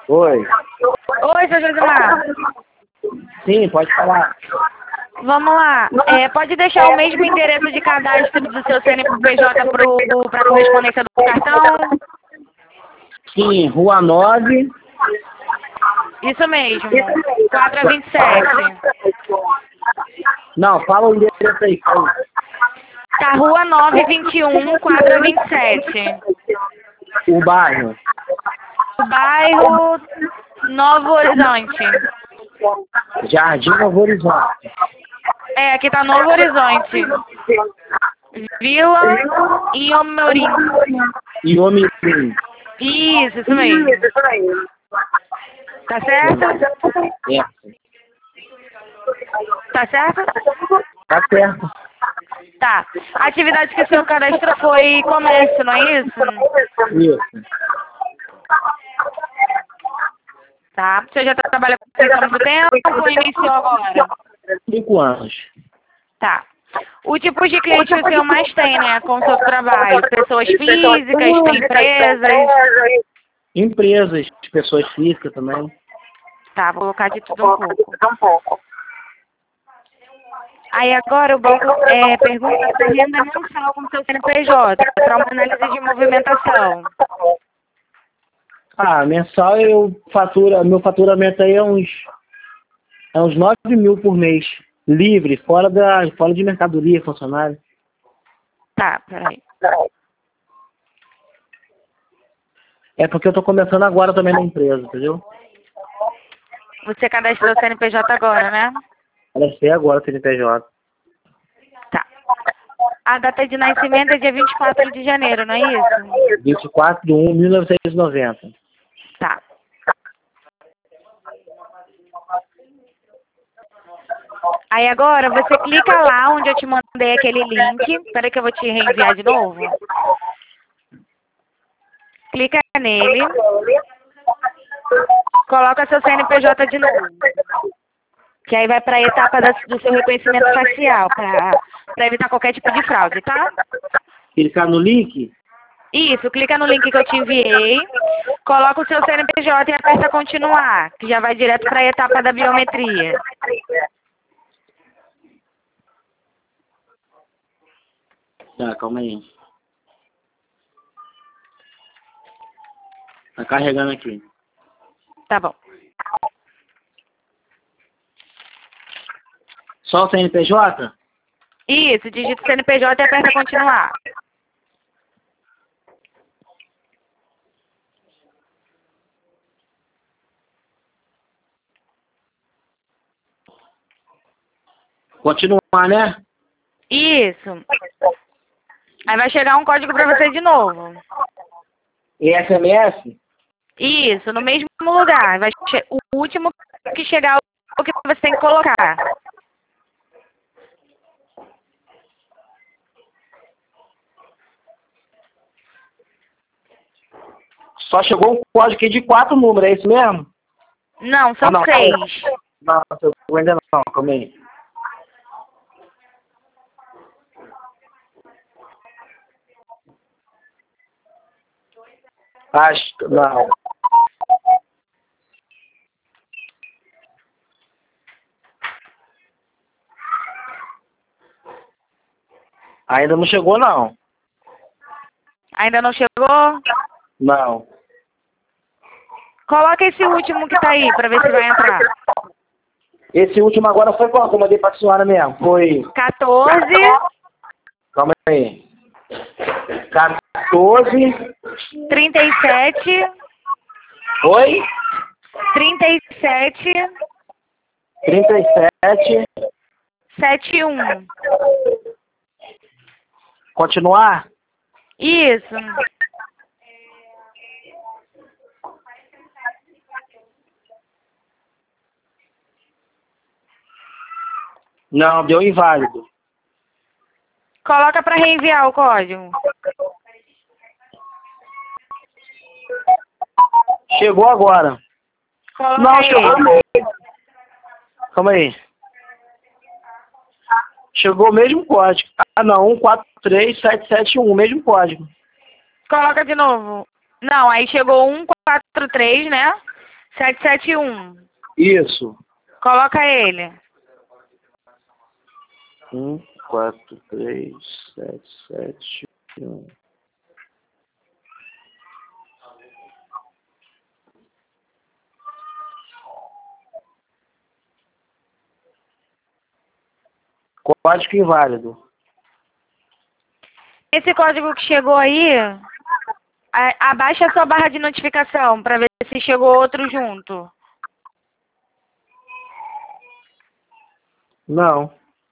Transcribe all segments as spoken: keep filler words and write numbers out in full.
Oi. Oi, seu Josimar. Sim, pode falar. Vamos lá. É, pode deixar o mesmo endereço de cadastro do seu C N P J para a correspondência do cartão? Sim, Rua nove. Isso mesmo. quatro a vinte e sete. Não, fala o endereço aí. Fala. Tá, Rua nove, vinte e um, quadra vinte e sete. O bairro. Bairro Novo Horizonte. Jardim Novo Horizonte. É, aqui tá Novo Horizonte. Vila Iomorim. Iomirim. Isso, isso mesmo. Tá certo? É. Tá certo? Tá certo. Tá. A atividade que o senhor cadastrou foi comércio, não é isso? Isso. Tá. O senhor já trabalha com isso há muito tempo ou iniciou agora? Cinco anos. Tá. O tipo de cliente que o senhor mais tem, né, com o seu trabalho? Pessoas físicas, tem empresas? Empresas, pessoas físicas também. Tá, vou colocar de tudo um pouco. Aí agora o banco é, pergunta se a renda mensal com o seu C N P J, para uma análise de movimentação. Ah, mensal eu fatura, meu faturamento aí é uns, é uns nove mil por mês. Livre, fora, da, fora de mercadoria, funcionário. Tá, peraí. É porque eu tô começando agora também na empresa, entendeu? Você cadastrou o C N P J agora, né? Comecei agora o C N P J. Tá. A data de nascimento é dia vinte e quatro de janeiro, não é isso? vinte e quatro de um de mil novecentos e noventa. Tá. Aí agora você clica lá onde eu te mandei aquele link. Espera que eu vou te reenviar de novo. Clica nele. Coloca seu C N P J de novo. Que aí vai para a etapa da, do seu reconhecimento facial, para evitar qualquer tipo de fraude, tá? Clicar no link? Isso, clica no link que eu te enviei, coloca o seu C N P J e aperta continuar, que já vai direto para a etapa da biometria. Tá, calma aí. Tá carregando aqui. Tá bom. Só o C N P J? Isso, digita o C N P J e aperta continuar. Continuar, né? Isso. Aí vai chegar um código para você de novo. E S M S? Isso, no mesmo lugar. Vai o último que chegar o que você tem que colocar. Só chegou um código aqui de quatro números, é isso mesmo? Não, são ah, não, seis. Não, não, ainda não, calma aí. Acho que não. Ainda não chegou, não. Ainda não chegou? Não. Coloca esse último que tá aí, pra ver se vai entrar. Esse último agora foi qual que eu mandei pra senhora mesmo? Foi... quatorze. Calma aí. quatorze. trinta e sete. Oi? trinta e sete. trinta e sete. setenta e um. Continuar? Isso. Não, deu inválido. Coloca para reenviar o código. Chegou agora. Coloca Não, aí. chegou. Calma aí. Chegou o mesmo código. Ah, não. um quatro três sete sete um, mesmo código. Coloca de novo. Não, aí chegou um quatro três, né? sete sete um. Isso. Coloca ele. um, quatro, três, sete, sete, um. Código inválido. Esse código que chegou aí, a- abaixa a sua barra de notificação para ver se chegou outro junto. Não.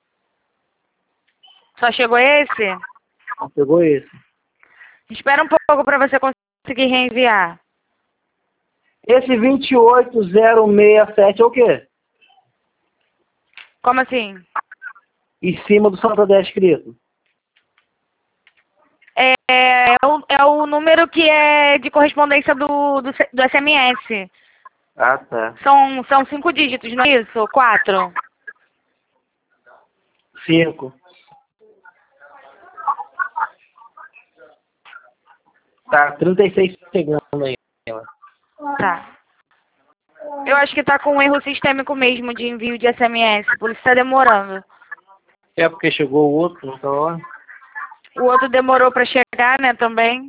Só chegou esse? Pegou esse. Espera um pouco para você conseguir reenviar. Esse vinte e oito zero seis sete é o quê? Como assim? Em cima do Santander escrito. É, é, o, é o número que é de correspondência do, do, do S M S. Ah, tá. São, são cinco dígitos, não é isso? Quatro. Cinco. Tá, trinta e seis segundos aí. Tá. Eu acho que tá com um erro sistêmico mesmo de envio de S M S, por isso tá demorando. É porque chegou o outro, então... O outro demorou para chegar, né, também.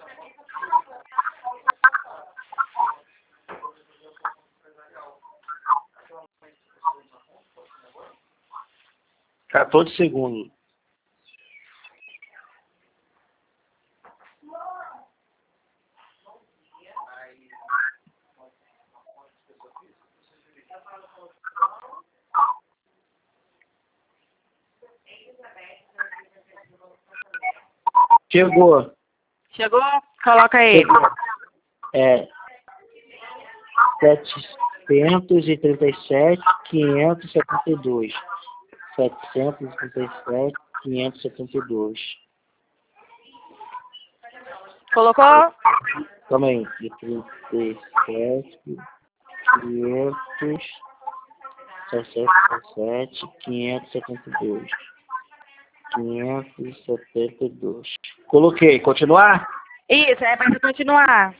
quatorze segundos. Chegou. Chegou? Coloca ele. É. setecentos e trinta e sete, quinhentos e setenta e dois. setecentos e trinta e sete, quinhentos e setenta e dois. Colocou? Calma aí. trinta e sete, quinhentos, sessenta e sete, quinhentos e setenta e dois. quinhentos e setenta e dois. Coloquei. Continuar? Isso, é para continuar.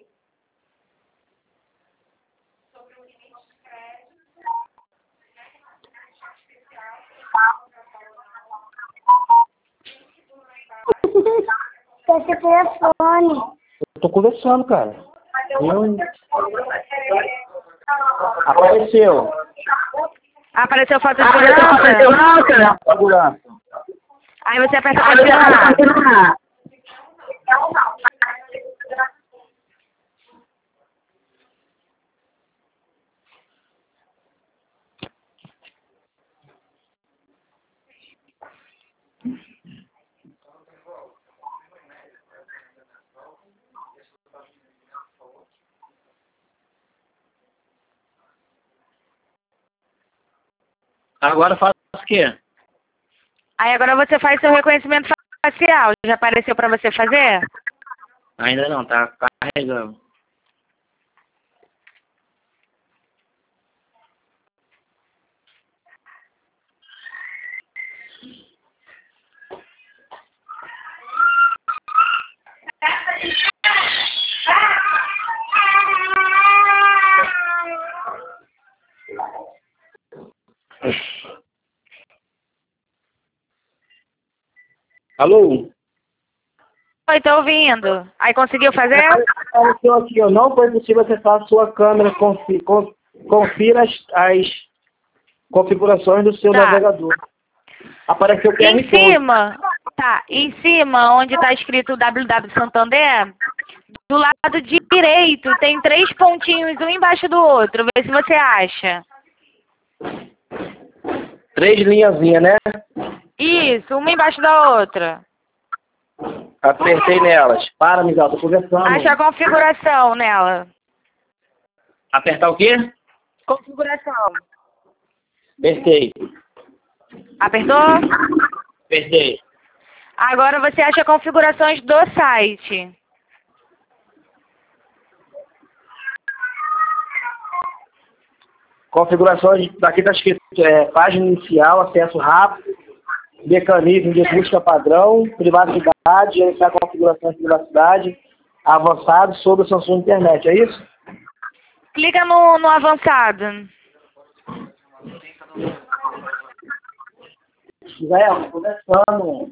Esse telefone. Eu tô conversando, cara. Eu... Apareceu. Apareceu foto de segurança? Segurança. Aí você aperta continuar. Agora faz o quê? Aí agora você faz seu reconhecimento facial. Já apareceu para você fazer? Ainda não, tá carregando. Alô? Oi, tô ouvindo. Aí conseguiu fazer? Apareceu aqui, ó. Não foi possível acessar a sua câmera. Confi, con, confira as, as configurações do seu Tá. navegador. Apareceu o Q R Em cima, tá, em cima, onde tá escrito W W Santander, do lado direito tem três pontinhos, um embaixo do outro. Vê se você acha. Três linhazinhas, né? Isso, uma embaixo da outra. Apertei nelas. Para, Miguel, tô conversando. Acha a configuração nela. Apertar o quê? Configuração. Apertei. Apertou? Apertei. Agora você acha configurações do site. Configurações, daqui está escrito é, página inicial, acesso rápido, mecanismo de busca padrão, privacidade, gerenciar configurações de privacidade, avançado sobre a Samsung Internet, é isso? clica no, no avançado. Israel, começando.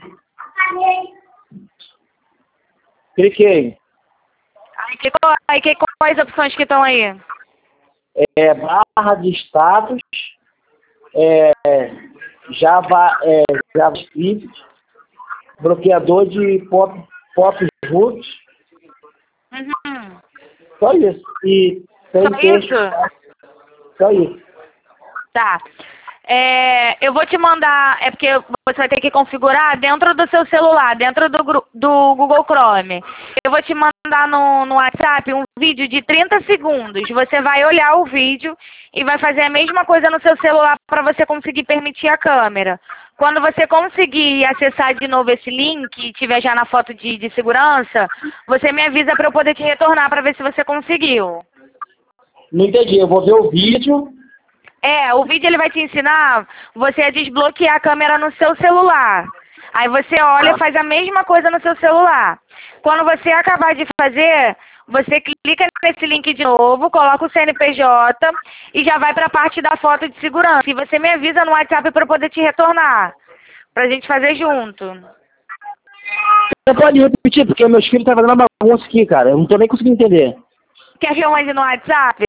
Cliquei. Aí, que, aí que, quais opções que estão aí? É, barra de status, é, Java, é, JavaScript, bloqueador de pop, pop root. Uhum. Só isso. E tem Só texto. isso? Só isso. Tá. É, eu vou te mandar, é porque você vai ter que configurar dentro do seu celular, dentro do, gru- do Google Chrome. Eu vou te mandar no, no WhatsApp um vídeo de trinta segundos. Você vai olhar o vídeo e vai fazer a mesma coisa no seu celular para você conseguir permitir a câmera. Quando você conseguir acessar de novo esse link e tiver já na foto de, de segurança, você me avisa para eu poder te retornar para ver se você conseguiu. Não entendi. Eu vou ver o vídeo. É, o vídeo ele vai te ensinar você a desbloquear a câmera no seu celular. Aí você olha e faz a mesma coisa no seu celular. Quando você acabar de fazer, você clica nesse link de novo, coloca o C N P J e já vai para a parte da foto de segurança. E você me avisa no WhatsApp para eu poder te retornar, pra gente fazer junto. Você pode repetir, porque meus filhos estão fazendo uma bagunça aqui, cara. Eu não tô nem conseguindo entender. Quer que eu mande no WhatsApp?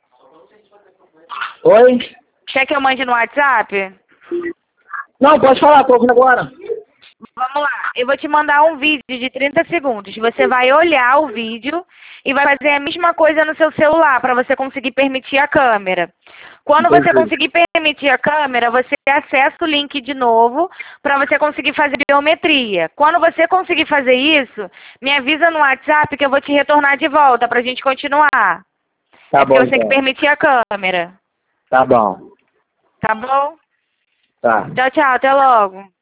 Oi? Quer que eu mande no WhatsApp? Não, pode falar, tô ouvindo agora. Vamos lá, eu vou te mandar um vídeo de trinta segundos. Você vai olhar o vídeo e vai fazer a mesma coisa no seu celular para você conseguir permitir a câmera. Quando você Entendi. conseguir permitir a câmera, você acessa o link de novo para você conseguir fazer biometria. Quando você conseguir fazer isso, me avisa no WhatsApp que eu vou te retornar de volta para a gente continuar. Tá É bom, porque você tem que então. permitir a câmera. Tá bom. Tá bom? Tá. Tchau, tchau. Até logo.